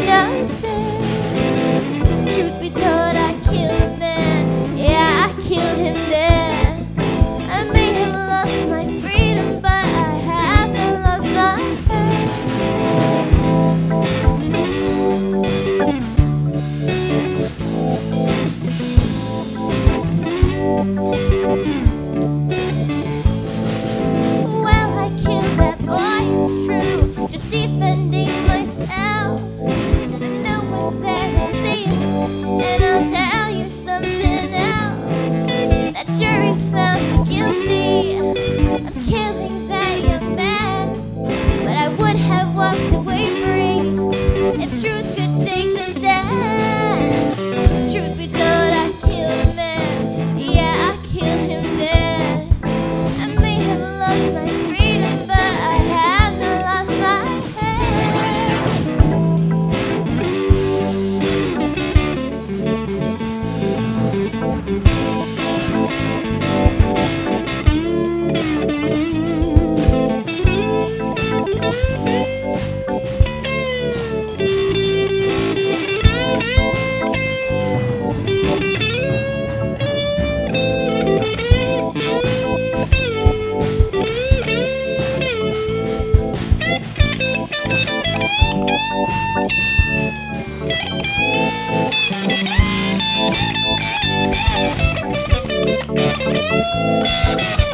no sin. Truth be told, I killed a man. Yeah, I killed him dead. I may have lost my freedom, but I haven't lost my head. Well, I killed that boy, it's true, just defending myself. But no one there to see it, and I'll tell you something else. That jury found me guilty of killing that young man, but I would have walked away free if truth could take the stand. Truth be told, I killed a man. Yeah, I killed him dead. I may have lost my freedom, but I have not lost my head.